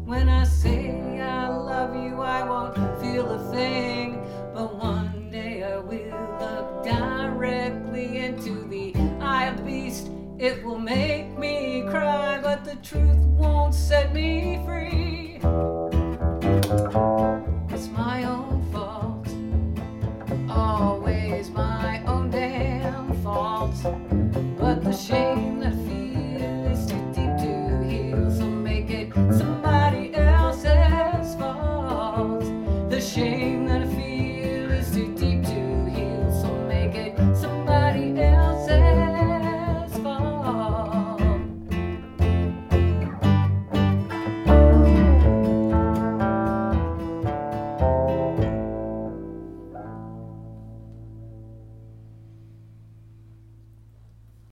When I say I love you, I won't feel a thing. But one day I will look directly into the eye of the beast. It will make me cry, but the truth won't set me free. It's my own fault, always my own damn fault. But the shame that I feel is too deep to heal, so make it somebody else's fault. The shame that I feel